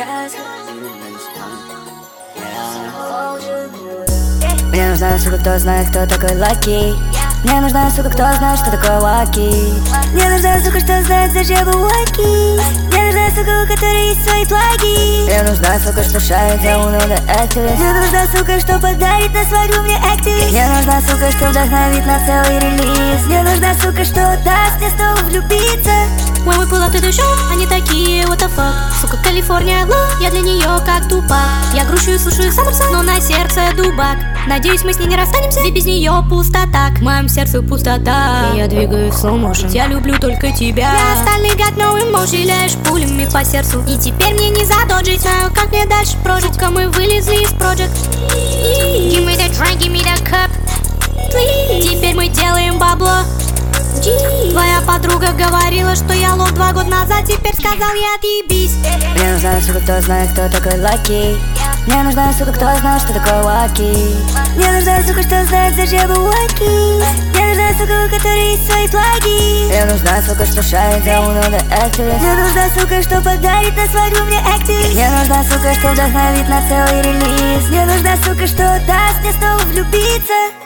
Мне нужна сука, кто знает, кто такой Лаки. Мне нужна сука, кто знает, что такое Лаки. Мне нужна сука, что знает, зачем Лаки. Мне нужна сука, у которой есть свои флаги. Мне нужна сука, что шарит за уно до активист. Мне нужна сука, что подарит на свадьбу мне активист. Мне нужна сука, что вдохновит на целый релиз. Мне нужна сука, что даст мне снова влюбиться. When we pull up to the show, они такие, what the fuck. Сука, Калифорния, love, я для нее как Тупак. Я грущу и слушаю их Саммерсон, но на сердце дубак. Надеюсь, мы с ней не расстанемся, ведь без нее пустота. В моем сердце пустота, и я двигаю в slow motion. Я люблю только тебя. Я остальных got no emotion, ляешь пулями по сердцу. И теперь мне не задоджить, знаю, как мне дальше прожить. Сука, мы вылезли из project. Give me that drink, give me that cup, please. Теперь мы делаем бабло. Твоя подруга говорила, что я лох 2 года назад, теперь сказал я отъебись. Мне нужна сука, кто знает, кто такой Лаки. Мне нужна сука, кто знает, что такое Лаки. Мне нужна сука, что знает, зачем Лаки. Мне нужна сука, у которой есть свои флаги. Мне нужна сука, что шарит за уно до активист. Мне нужна сука, что подарит на свадьбу мне активист. Мне нужна сука, что вдохновит на целый релиз. Мне нужна сука, что даст мне снова влюбиться.